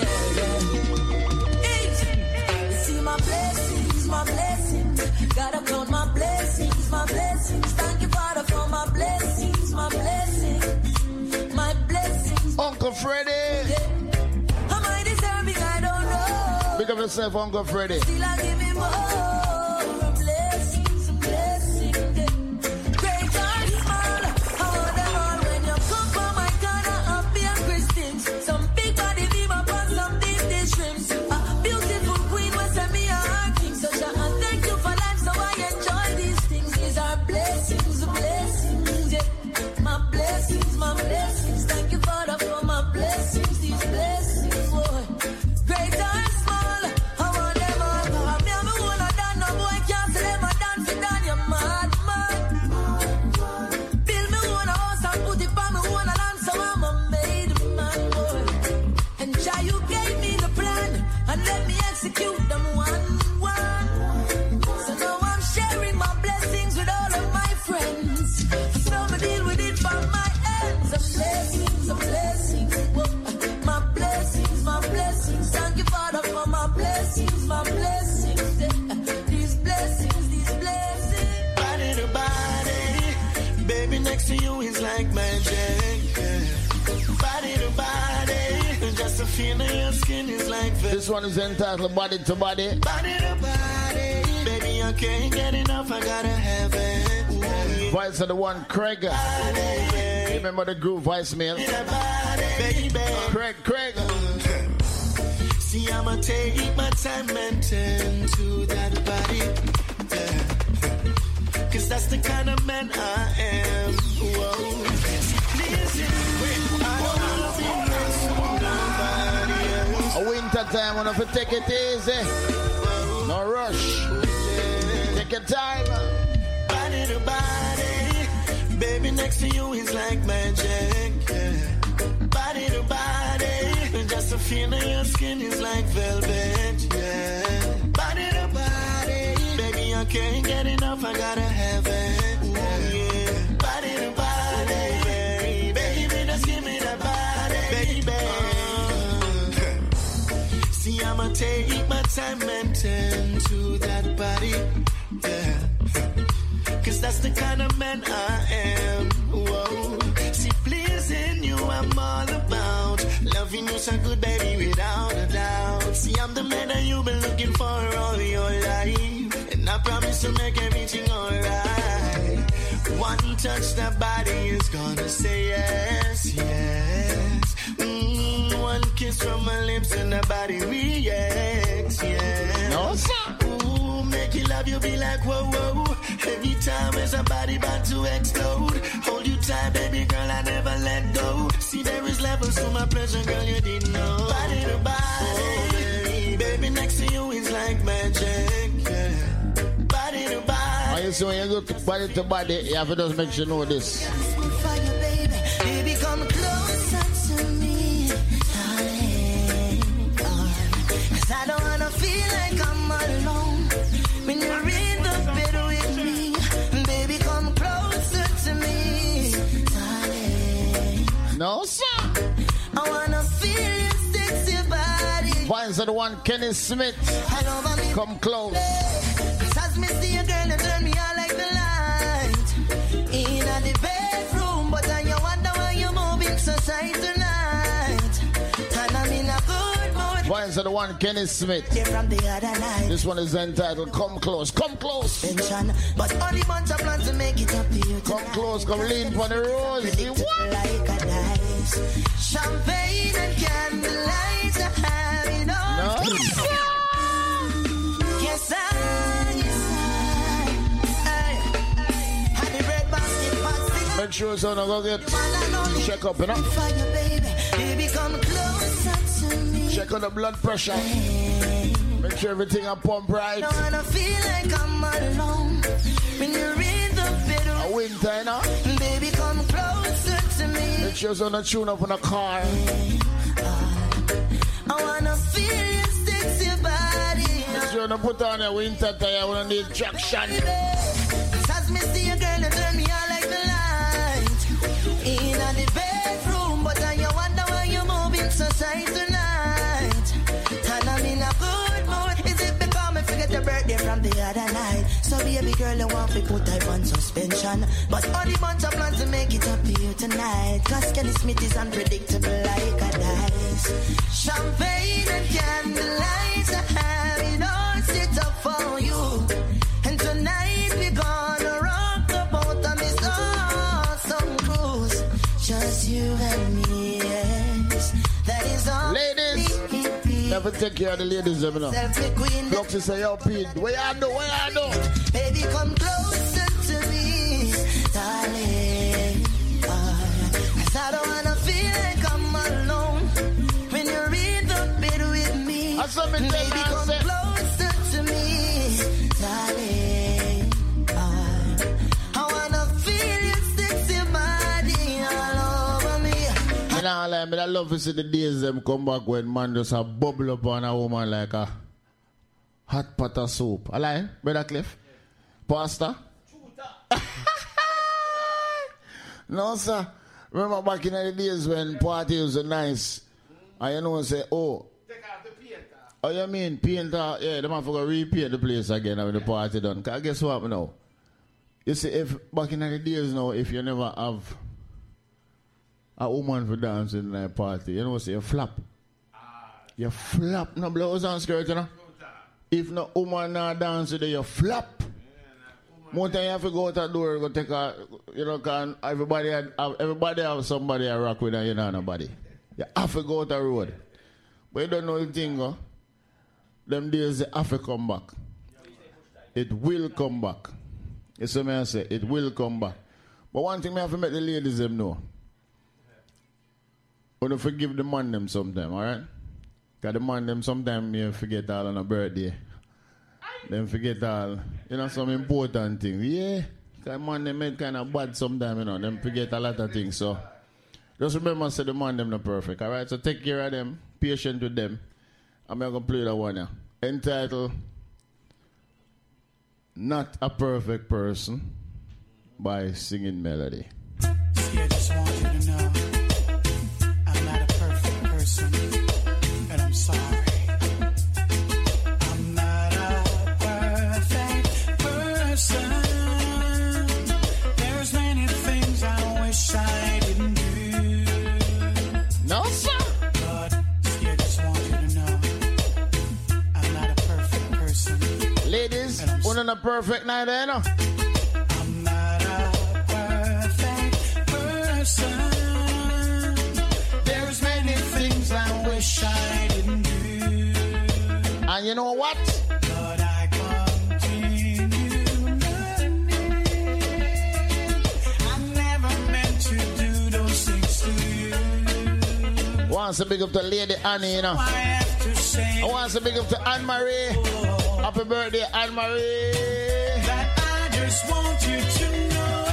Speaker 6: You see my blessings, my blessings. Gotta count my blessings, my blessings. Thank you, Father, for my blessings, my blessings. My blessings.
Speaker 8: Uncle Freddie.
Speaker 6: Am I deserving? I don't know.
Speaker 8: Pick up yourself, Uncle Freddie.
Speaker 6: Still I give me more. Blessings, blessings. Great or small, I want them all. When you come from my corner, I'll be a Christian. Some big body be my pants, some deep dish shrimps. A beautiful queen will send me a king. So and thank you for life, so I enjoy these things. These are blessings, blessings, yeah. My blessings, my blessings. Thank you, Father, for my blessings. These blessings, boy. Great or small, I want them all. Me and my one of them.
Speaker 3: feeling your skin is like velvet.
Speaker 8: This one is entitled Body to Body.
Speaker 3: Body to body. Baby, I can't get enough, I gotta have it.
Speaker 8: Voice of the one, Craig. Remember the group voicemail? Craig.
Speaker 3: See, I'ma take my time and tend to that body. Yeah. Cause that's the kind of man I am. Whoa. Listen, I don't wanna be next to nobody else.
Speaker 8: A winter time, wanna take it easy. No rush. Take your time.
Speaker 3: Body to body. Baby, next to you is like magic. Yeah. Body to body. Just a feeling your skin is like velvet. Yeah. Body to body. Baby, I can't get enough, I gotta have it. Yeah. Body to body. Baby, just give me that body. Baby. See, I'ma take my time and tend to that body. Yeah. Cause that's the kind of man I am. Whoa. See, pleasing you, I'm all about. Loving you so good, baby, without a doubt. See, I'm the man that you've been looking for all your life. And I promise to make everything alright. One touch, that body is gonna say yes, yes. One kiss from my lips and the body reacts, yes.
Speaker 8: No, sir.
Speaker 3: Make you love you, be like, whoa, whoa. Every time as a body about to explode. Hold you tight, baby girl, I never let go. See, there is levels to my pleasure, girl, you didn't know. Body to body. Baby, next to you is like magic, yeah. Body to body.
Speaker 8: So when you go to body to body, you have to just make sure you know this.
Speaker 3: Fire, baby. Baby, come closer to me, darling. Cause I don't wanna feel like I'm alone. When you're in the bed with me, baby, come closer to me, darling.
Speaker 8: No, sir.
Speaker 3: I wanna feel your sexy body.
Speaker 8: Voice of the one, Kenny Smith. Come close.
Speaker 3: As me see a girl, you turn me on like the light. In the bedroom, but then you wonder why you're moving so tight tonight. And I'm in a good mood.
Speaker 8: Voice of the one, Kenny Smith.
Speaker 3: From the other night.
Speaker 8: This one is entitled Come Close. Come close.
Speaker 3: But only bunch of plans to make it up to you tonight.
Speaker 8: Come close, come lean for the rose.
Speaker 3: Like a dice. Champagne and candlelight. I have it all.
Speaker 8: No.
Speaker 3: Yes, I. Had the red basket box.
Speaker 8: Make sure so don't go get check up, you know.
Speaker 3: Fire, baby. Baby, come closer to me.
Speaker 8: Check on the blood pressure. Make sure everything are pump right.
Speaker 3: Don't wanna feel like I'm alone. When you're in the bed.
Speaker 8: A winter, you know.
Speaker 3: Baby, come closer to me.
Speaker 8: Make sure so don't tune up on a car.
Speaker 3: I wanna feel your sexy body.
Speaker 8: Make sure don't put on a winter tire when you need traction.
Speaker 3: As me see a girl, you turn me on like the light. In the bedroom, but then you wonder why you're moving so tight tonight. And I'm in a good mood. Is it because I forget your birthday from the other night? So baby girl, you want to put her on suspension. But all the bunch of plans to make it up to you tonight. Cause Kenny Smith is unpredictable like a dice. Champagne and candlelight, I have it all set up for you. And tonight we're gonna rock the boat on this awesome cruise. Just you and me, yes. That is all.
Speaker 8: Ladies, never take care of the ladies, you know. Look to say, yo, Pete, where you do?
Speaker 3: Baby, come closer to me, darling. Cause I don't wanna feel like I'm alone. When you're in the bed with me, baby, come closer to me, darling. I wanna feel your sexy body all over me.
Speaker 8: I love to see the days them come back when man just a bubble up on a woman like a hot pot of soup. I lie, Brother Cliff? Pastor? No, sir. Remember back in the days when parties were nice, and you know, say, oh, take out the painter. Oh, you mean painter? Yeah, the man forgot to repaint the place again when the party done. Cause guess what now? You see, if back in the days now, if you never have a woman for dancing in a party, you know, say a flap. You flap no blouse and skirt, you know. If no woman not dance with you, you flap. More time you have to go out the door, go take a, you know, can everybody have somebody I rock with and you know nobody. You have to go out the road. But you don't know the thing, huh? Them days they have to come back. It will come back. You see me I say, it will come back. But one thing I have to make the ladies them know. You don't forgive the man them sometime, alright? Because the man them sometimes you forget all on a birthday. Them forget all, you know, some important things. Yeah, because man them made kind of bad sometimes, you know. Them forget a lot of things. So just remember, say the man them not perfect, alright? So take care of them, patient with them. I'm going to play that one now. Entitled, Not a Perfect Person by Singing Melody.
Speaker 3: Yeah, just want you to know I'm not a perfect person, and I'm sorry. I'm not a perfect person. There's many things I wish I didn't do.
Speaker 8: No, sir.
Speaker 3: But yeah, just want you to know I'm not a perfect person.
Speaker 8: Ladies, we're not a perfect night, you know.
Speaker 3: I'm not a perfect person. There's many things I wish I didn't do.
Speaker 8: And you know what?
Speaker 3: But I continue learning. I never meant to do those things to you.
Speaker 8: Wants to big up to Lady Annie, you know.
Speaker 3: I have to say
Speaker 8: I want to big up to Anne-Marie. Happy birthday, Anne-Marie.
Speaker 3: that I just want you to know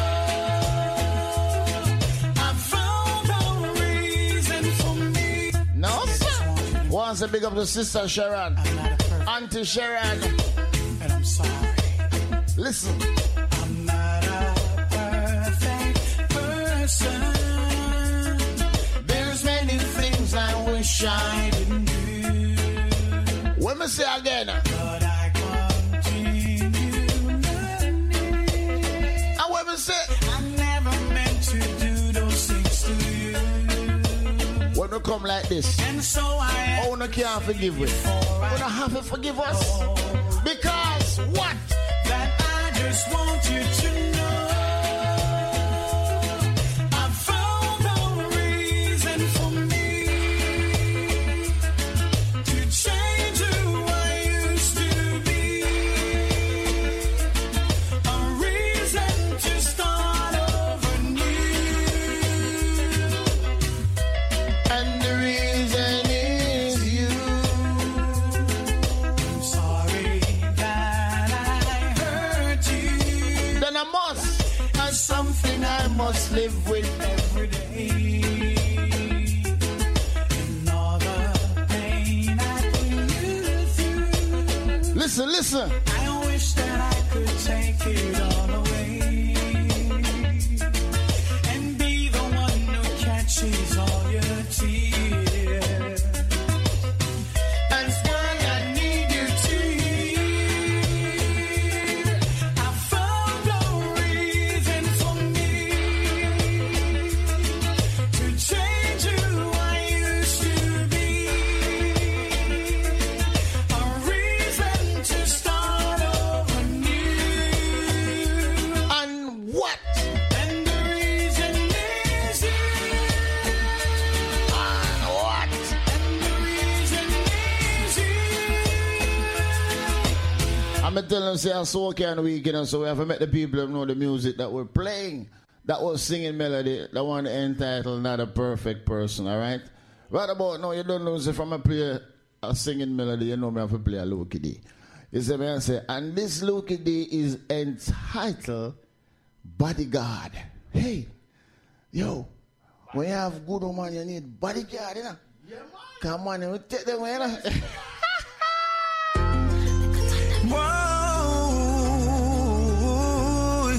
Speaker 3: I found a reason for me.
Speaker 8: No, sir. Wants to big up to Sister Sharon.
Speaker 3: I'm not a perfect,
Speaker 8: Auntie Sharon.
Speaker 3: and I'm sorry.
Speaker 8: Listen.
Speaker 3: I'm not a perfect person. There's many things I wish I didn't do.
Speaker 8: When me say again.
Speaker 3: But I continue learning.
Speaker 8: And when me say.
Speaker 3: I never meant to do those things to you.
Speaker 8: When we come like this.
Speaker 3: And so I
Speaker 8: Oh, no can't forgive we.
Speaker 3: I
Speaker 8: We don't have to forgive us. Because what?
Speaker 3: that I just want you to know I found a reason for me to change who I used to be. A reason to start over new.
Speaker 8: And the reason is you.
Speaker 3: I'm sorry that I hurt you.
Speaker 8: Then I must.
Speaker 3: As something I must live with every day. And all the pain I put you through.
Speaker 8: Listen.
Speaker 3: I wish that I could take it all away. And be the one who catches all your tears. That's why I need you to hear. I found a reason for me to change who I used to be. A reason to start over new.
Speaker 8: And what?
Speaker 3: And the reason is you.
Speaker 8: And what?
Speaker 3: And the reason is you.
Speaker 8: I'm telling them, say, I'm so okay on the weekend, so we have to make the people know the music that we're playing. That was Singing Melody, the one entitled Not a Perfect Person, all right? Right about now, you don't know, if I'm going to play a Singing Melody, you know me have to play a Lucky D. You see me, I say, and this Lucky D is entitled Bodyguard. Hey, yo, when you have good woman, you need bodyguard, you know? Yeah, man. Come on, you take them, you know?
Speaker 3: Whoa,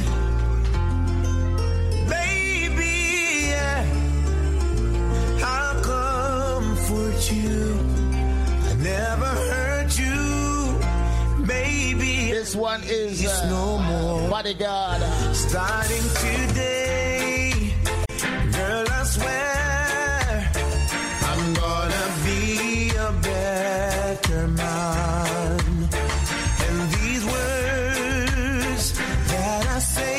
Speaker 3: baby, yeah. I'll comfort you. I never hurt you, baby.
Speaker 8: This one is
Speaker 3: It's no more.
Speaker 8: Bodyguard.
Speaker 3: Starting today, girl, I swear I'm gonna be a better better man. And these words that I say,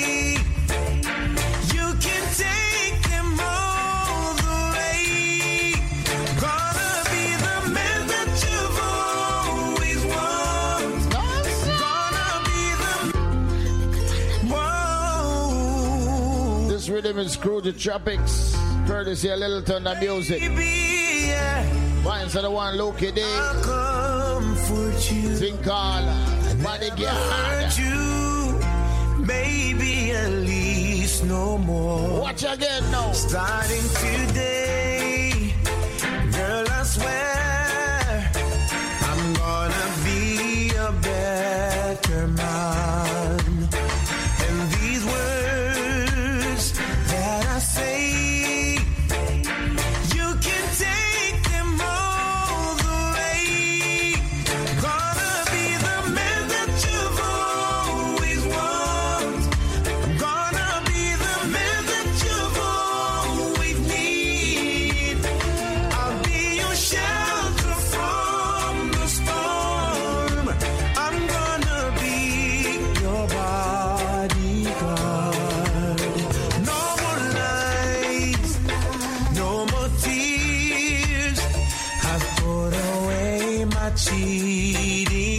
Speaker 3: you can take them all the way. Gonna be the man that you've always wanted. Gonna be the... Whoa.
Speaker 8: This rhythm is Scrooge the Tropics, courtesy of Little Thunder Music. Vines are the one Loki Day. Think all Bodyguard.
Speaker 3: Maybe at least no more.
Speaker 8: Watch again now.
Speaker 3: Starting today, girl, I swear I'm gonna be a better man. And these words that I say, you can take them all the way. Gonna be the man that you've always wanted. Gonna be the man that you've always need. I'll be your shelter from the storm. I'm gonna be your bodyguard. No more lies, no more tears. I've put away my cheating